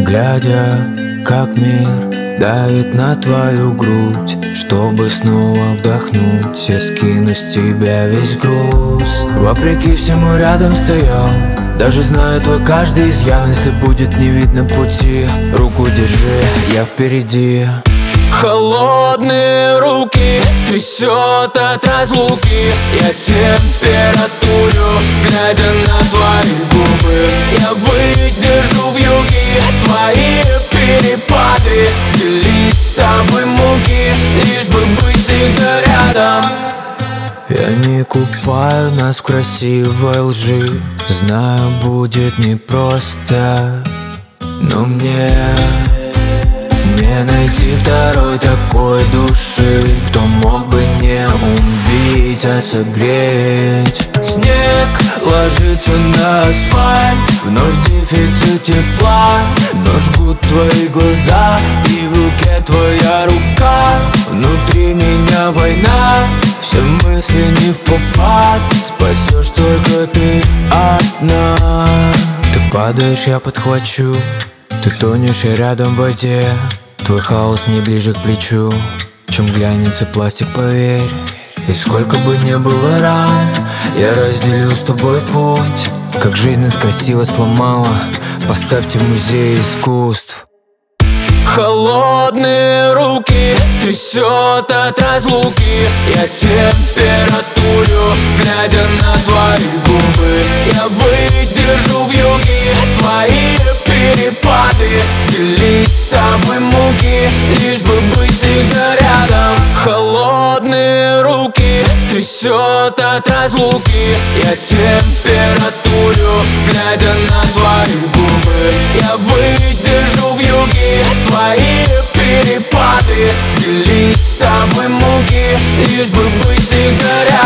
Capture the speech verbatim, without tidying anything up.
Глядя, как мир давит на твою грудь, чтобы снова вдохнуть, я скину с тебя весь груз. Вопреки всему рядом стоял, даже зная твой каждый изъян. Если будет не видно пути, руку держи, я впереди. Холодные руки трясет от разлуки. Я температурю, глядя на твои губы. Я выдержу вьюги, твои перепады. Делить с тобой муки, лишь бы быть всегда рядом. Я не купаю нас в красивой лжи. Знаю, будет непросто, но мне Не найти второй такой души, кто мог бы не убить, а согреть. Снег ложится на асфальт, вновь дефицит тепла. Но жгут твои глаза, и в руке твоя рука. Внутри меня война, все мысли не впопад. Спасешь только ты одна. Ты падаешь, я подхвачу. Ты тонешь, я рядом в воде. Твой хаос мне ближе к плечу, чем глянется пластик, поверь. И сколько бы ни было ран, я разделю с тобой путь. Как жизнь нас красиво сломала, поставьте в музей искусств. Холодные руки трясет от разлуки. Я температурю, глядя на твои губы. Я выдержу вьюги, твои перепады. Делить с тобой муки, лишь бы быть всегда рядом. Холодные руки трясет от разлуки. Я температурю, глядя на твои губы. Я выдержу вьюги, твои перепады. Делить с тобой муки, лишь бы быть всегда рядом.